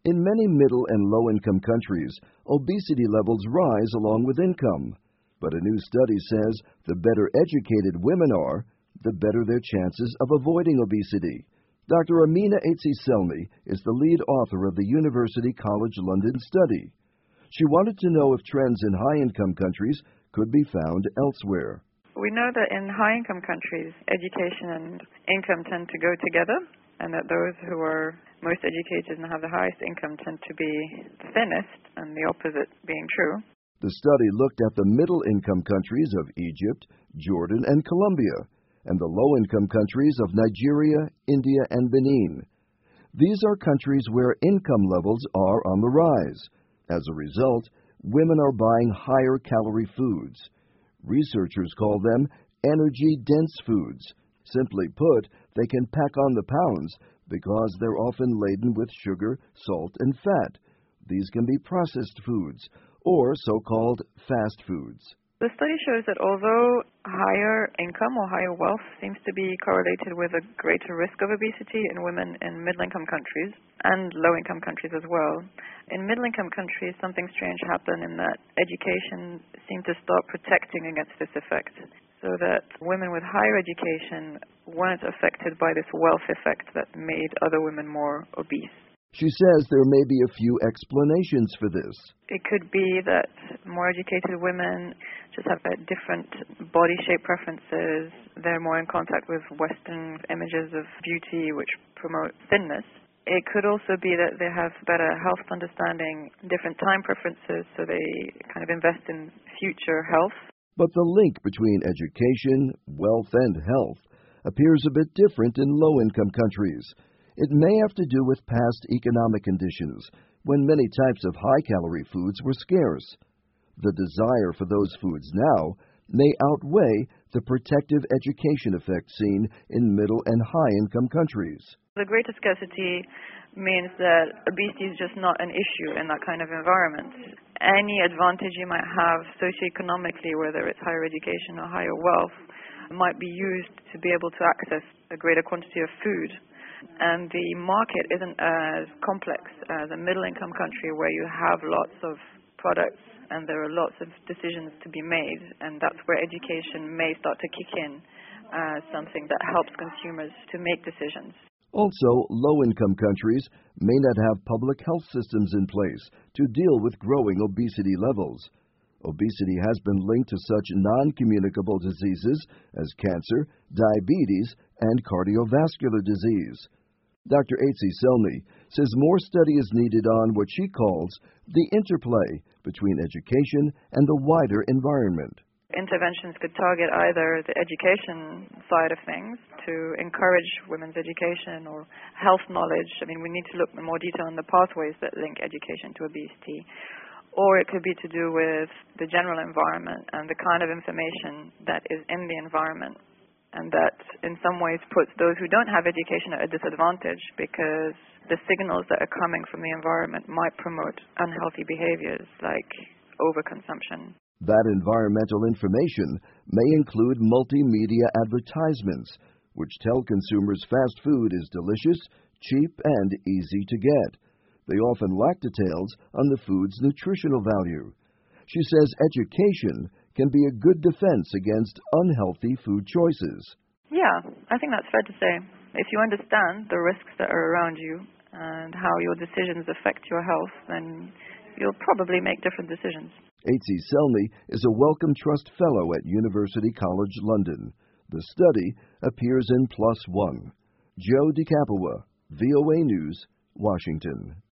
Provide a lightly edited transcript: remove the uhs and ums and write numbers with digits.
In many middle and low-income countries, obesity levels rise along with income. But a new study says the better educated women are, the better their chances of avoiding obesity. Dr. Amina Etsi-Selmi is the lead author of the University College London study. She wanted to know if trends in high-income countries could be found elsewhere. We know that in high-income countries, education and income tend to go together, and that those who are most educated and have the highest income tend to be thinnest, and the opposite being true. The study looked at the middle-income countries of Egypt, Jordan, and Colombia, and the low-income countries of Nigeria, India, and Benin. These are countries where income levels are on the rise. As a result, women are buying higher-calorie foods. Researchers call them energy-dense foods. Simply put, they can pack on the pounds because they're often laden with sugar, salt, and fat. These can be processed foods, or so-called fast foods. The study shows that although higher income or higher wealth seems to be correlated with a greater risk of obesity in women in middle-income countries and low-income countries as well, in middle-income countries something strange happened in that education seemed to start protecting against this effect, so that women with higher education weren't affected by this wealth effect that made other women more obese. She says there may be a few explanations for this. It could be that more educated women just have different body shape preferences. They're more in contact with Western images of beauty, which promote thinness. It could also be that they have better health understanding, different time preferences, so they kind of invest in future health. But the link between education, wealth, and health appears a bit different in low-income countries. It may have to do with past economic conditions, when many types of high-calorie foods were scarce. The desire for those foods now may outweigh the protective education effect seen in middle and high-income countries. The greater scarcity means that obesity is just not an issue in that kind of environment. Any advantage you might have socioeconomically, whether it's higher education or higher wealth, might be used to be able to access a greater quantity of food. And the market isn't as complex as a middle-income country where you have lots of products and there are lots of decisions to be made, and that's where education may start to kick in as something that helps consumers to make decisions. Also, low-income countries may not have public health systems in place to deal with growing obesity levels. Obesity has been linked to such non-communicable diseases as cancer, diabetes, and cardiovascular disease. Dr. Etsi-Selmi says more study is needed on what she calls the interplay between education and the wider environment. Interventions could target either the education side of things to encourage women's education or health knowledge. We need to look in more detail on the pathways that link education to obesity. Or it could be to do with the general environment and the kind of information that is in the environment, and that in some ways puts those who don't have education at a disadvantage because the signals that are coming from the environment might promote unhealthy behaviors like overconsumption. That environmental information may include multimedia advertisements, which tell consumers fast food is delicious, cheap, and easy to get. They often lack details on the food's nutritional value. She says education can be a good defense against unhealthy food choices. Yeah, I think that's fair to say. If you understand the risks that are around you and how your decisions affect your health, then you'll probably make different decisions. Etsi-Selmi is a Wellcome Trust Fellow at University College London. The study appears in PLOS ONE. Joe DeCapua, VOA News, Washington.